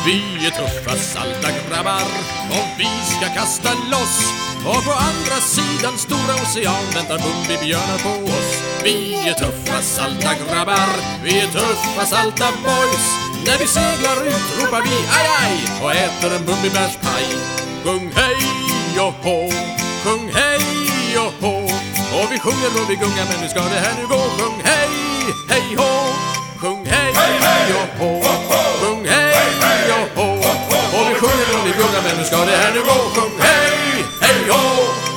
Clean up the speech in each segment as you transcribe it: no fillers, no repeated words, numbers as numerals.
Vi är tuffa, salta grabbar och vi ska kasta loss. Och på andra sidan stora ocean väntar Bumbibjörnar på oss. Vi är tuffa, salta grabbar, vi är tuffa, salta boys. När vi seglar ut ropar vi aj aj och äter en bumbibärspaj. Sjung hej och hå, sjung hej och hå. Och vi sjunger och vi gungar, men nu ska det här nu gå. Sjung hej, hej hå, sjung hej och hå, sjung hej och hå. Och vi sjunger och vi gungar, men nu ska det här nu gå. Sjung hej, hej hå.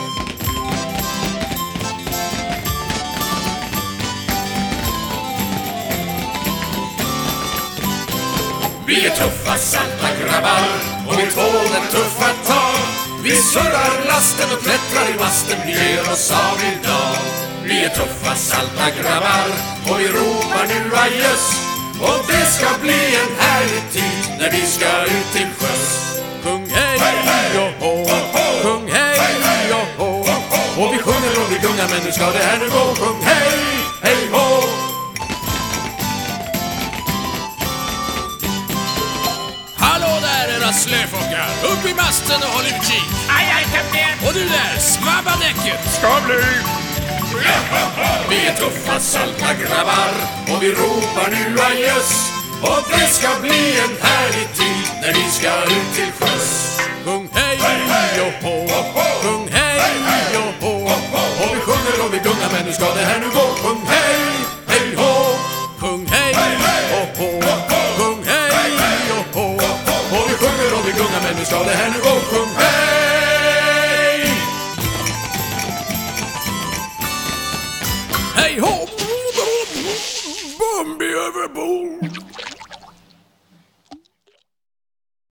Vi är tuffa, salta grabbar och vi tål tuffa tag. Vi surrar lasten och klättrar i masten, vi ger oss av idag. Vi är tuffa, salta grabbar och vi ropar nu adjöss. Och det ska bli en härlig tid när vi ska ut till sjöss. Sjung hej och hå, sjung hej och hå. Och vi sjunger och vi gungar, men nu ska det här nu gå. Sjung hej, hej hå. Hallå där era slöfockar, upp i masten och håll utkik. Aj, aj, kapten! Och du där, smabba däcket. Ska bli! Vi är tuffa, salta grabbar och vi ropar nu adjöss. Och det ska bli en härlig tid när vi ska ut till sjöss. Sjung hej och hå, sjung hej och hå. Och vi sjunger och vi gungar, men nu ska det här nu gå. Sjung hej, hej hå, sjung hej och hå, sjung hej och hå. Och vi sjunger och vi gungar, men nu ska det här nu gå. Sjung hej, hej hå, Bumbi över bord.